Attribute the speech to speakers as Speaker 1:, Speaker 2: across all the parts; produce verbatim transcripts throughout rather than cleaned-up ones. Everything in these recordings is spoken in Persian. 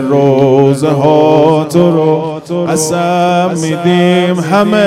Speaker 1: روزه ها تو رو قسم میدیم همه،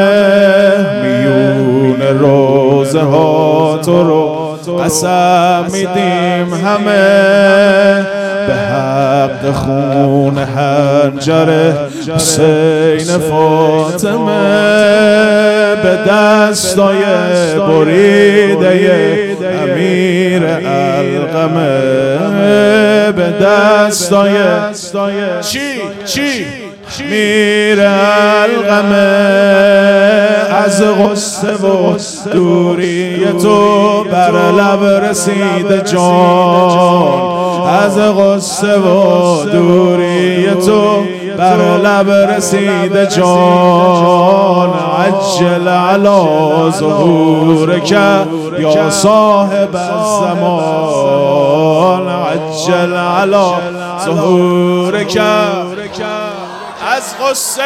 Speaker 1: میون روزه ها تو رو قسم میدیم همه، به حق خون حنجر حسین فاطمه، به دستای بریده امیر علقمه، به دستای چی چی امیر علقمه. از غصه و دوری تو بر لب رسید جان، از غصه و دوری تو بر لب رسید جان، عجل علی ظهورک یا صاحب الزمان، عجل علی ظهورک. از غصه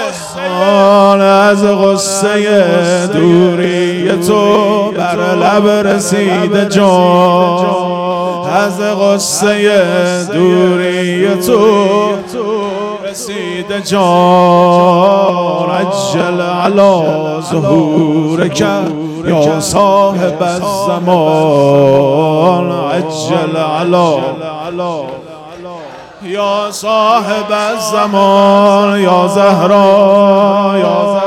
Speaker 1: از غصه دوری تو بر لب رسید جان، از غصه دوری تو رسید جان، عجل علی ظهورک یا صاحب الزمان، عجل علی یا صاحب الزمان، یا زهرا یا